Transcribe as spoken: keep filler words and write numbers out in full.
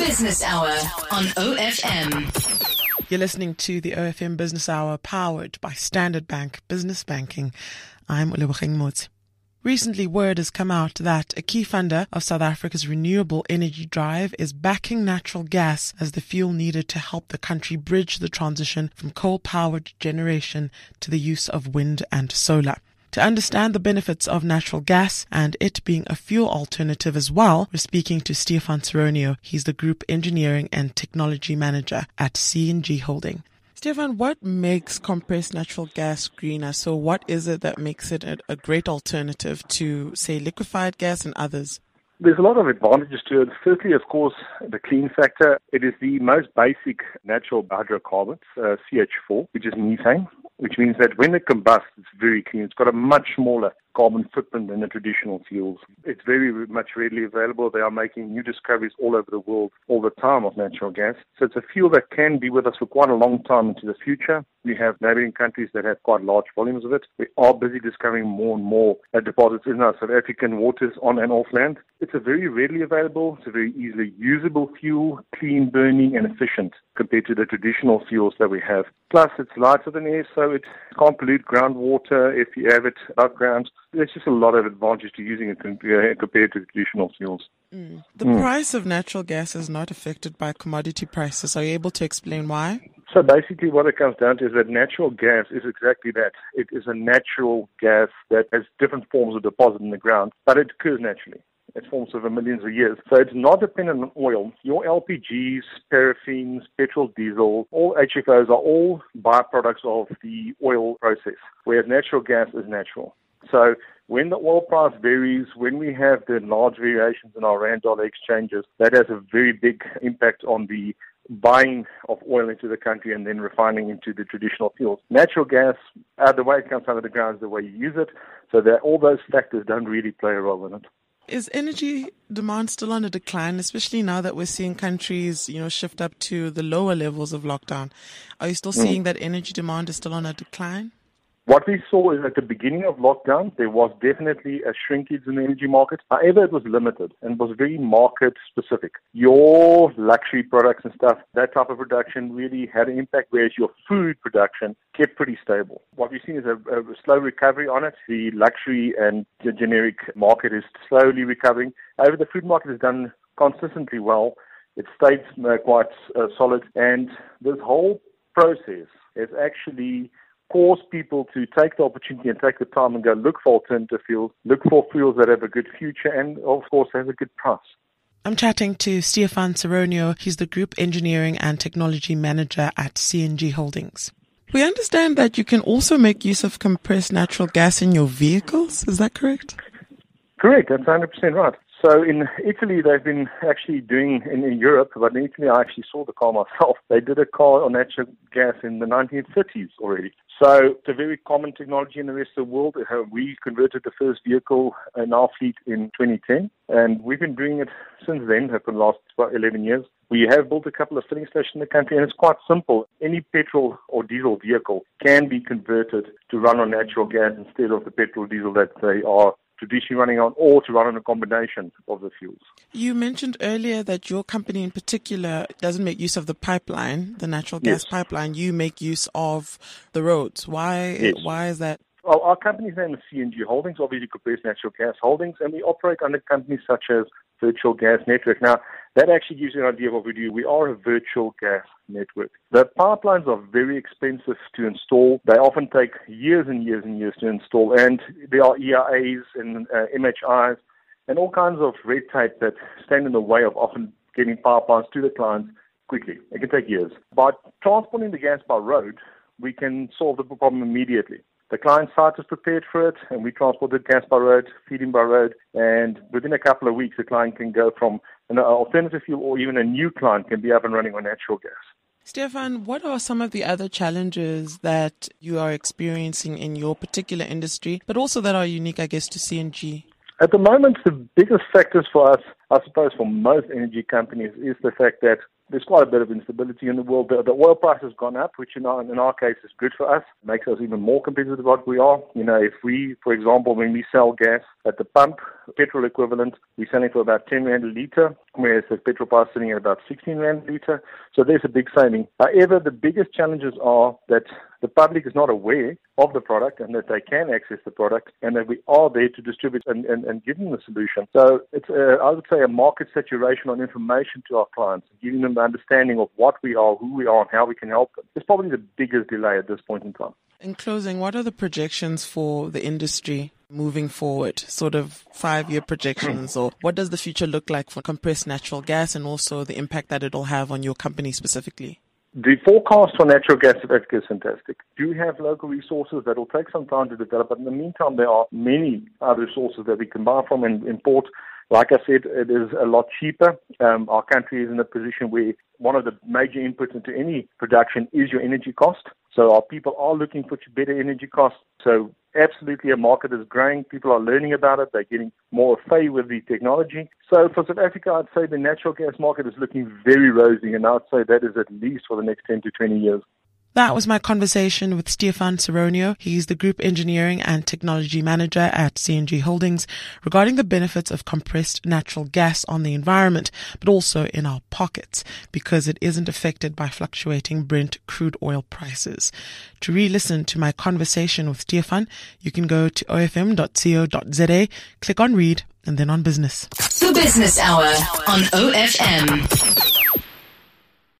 Business Hour on O F M. You're listening to the O F M Business Hour, powered by Standard Bank Business Banking. I'm Olebogeng Motsi. Recently, word has come out that a key funder of South Africa's renewable energy drive is backing natural gas as the fuel needed to help the country bridge the transition from coal-powered generation to the use of wind and solar. To understand the benefits of natural gas and it being a fuel alternative as well, we're speaking to Stefan Saronio. He's the Group Engineering and Technology Manager at C N G Holding. Stefan, what makes compressed natural gas greener? So what is it that makes it a, a great alternative to, say, liquefied gas and others? There's a lot of advantages to it. Firstly, of course, the clean factor. It is the most basic natural hydrocarbons, uh, C H four, which is methane, which means that when it combusts, it's very clean. It's got a much smaller carbon footprint than the traditional fuels. It's very much readily available. They are making new discoveries all over the world all the time of natural gas. So it's a fuel that can be with us for quite a long time into the future. We have neighboring countries that have quite large volumes of it. We are busy discovering more and more uh, deposits in our South African waters on and off land. It's a very readily available, it's a very easily usable fuel, clean burning and efficient compared to the traditional fuels that we have. Plus, it's lighter than air, so it can't pollute groundwater if you have it above ground. There's just a lot of advantage to using it compared to traditional fuels. Mm. The mm. price of natural gas is not affected by commodity prices. Are you able to explain why? So basically what it comes down to is that natural gas is exactly that. It is a natural gas that has different forms of deposit in the ground, but it occurs naturally. It forms over millions of years. So it's not dependent on oil. Your L P Gs, paraffins, petrol, diesel, all H F Os are all byproducts of the oil process, whereas natural gas is natural. So when the oil price varies, when we have the large variations in our rand-dollar exchanges, that has a very big impact on the buying of oil into the country and then refining into the traditional fuels. Natural gas, uh, the way it comes out of the ground is the way you use it, so that all those factors don't really play a role in it. Is energy demand still on a decline, especially now that we're seeing countries, you know, shift up to the lower levels of lockdown? Are you still seeing mm. that energy demand is still on a decline? What we saw is at the beginning of lockdown, there was definitely a shrinkage in the energy market. However, it was limited and was very market specific. Your luxury products and stuff, that type of production really had an impact, whereas your food production kept pretty stable. What we've seen is a, a slow recovery on it. The luxury and the generic market is slowly recovering. However, the food market has done consistently well. It stayed uh, quite uh, solid. And this whole process has actually cause people to take the opportunity and take the time and go look for alternative fuels, look for fuels that have a good future and, of course, have a good price. I'm chatting to Stefan Saronio. He's the Group Engineering and Technology Manager at C N G Holdings. We understand that you can also make use of compressed natural gas in your vehicles. Is that correct? Correct. That's one hundred percent right. So in Italy, they've been actually doing, in, in Europe, but in Italy I actually saw the car myself. They did a car on natural gas in the nineteen thirties already. So it's a very common technology in the rest of the world. We converted the first vehicle in our fleet in twenty ten, and we've been doing it since then, for the last eleven years. We have built a couple of filling stations in the country, and it's quite simple. Any petrol or diesel vehicle can be converted to run on natural gas instead of the petrol or diesel that they are traditionally running on, or to run on a combination of the fuels. You mentioned earlier that your company in particular doesn't make use of the pipeline, the natural gas yes. pipeline. You make use of the roads. Why? Yes. Why is that? Well, our company's name is C N G Holdings, obviously Compressed Natural Gas Holdings, and we operate under companies such as Virtual Gas Network. Now, that actually gives you an idea of what we do. We are a virtual gas network. The pipelines are very expensive to install. They often take years and years and years to install, and there are E R As and uh, M H Is and all kinds of red tape that stand in the way of often getting pipelines to the clients quickly. It can take years. By transporting the gas by road, we can solve the problem immediately. The client site is prepared for it, and we transport the gas by road, feed him by road, and within a couple of weeks, the client can go from an alternative fuel or even a new client can be up and running on natural gas. Stefan, what are some of the other challenges that you are experiencing in your particular industry, but also that are unique, I guess, to C N G? At the moment, the biggest factors for us, I suppose for most energy companies, is the fact that there's quite a bit of instability in the world. The, the oil price has gone up, which in our, in our case is good for us. It makes us even more competitive than what we are. You know, if we, for example, when we sell gas at the pump, petrol equivalent, we're selling for about ten rand a litre, whereas the petrol price is sitting at about sixteen rand a litre. So there's a big saving. However, the biggest challenges are that the public is not aware of the product and that they can access the product and that we are there to distribute and, and, and give them the solution. So it's, a, I would say, a market saturation on information to our clients, giving them the understanding of what we are, who we are, and how we can help them. It's probably the biggest delay at this point in time. In closing, what are the projections for the industry moving forward? Sort of five-year projections, or what does the future look like for compressed natural gas and also the impact that it'll have on your company specifically? The forecast for natural gas in Africa is fantastic. Do have local resources that will take some time to develop, but in the meantime, there are many other sources that we can buy from and import. Like I said, it is a lot cheaper. Um, our country is in a position where one of the major inputs into any production is your energy cost. So our people are looking for better energy costs. So absolutely a market is growing. People are learning about it. They're getting more familiar with the technology. So for South Africa, I'd say the natural gas market is looking very rosy, and I'd say that is at least for the next ten to twenty years. That was my conversation with Stefan Saronio. He's the Group Engineering and Technology Manager at C N G Holdings regarding the benefits of compressed natural gas on the environment, but also in our pockets because it isn't affected by fluctuating Brent crude oil prices. To re-listen to my conversation with Stefan, you can go to o f m dot co dot z a, click on Read, and then on Business. The Business Hour on O F M.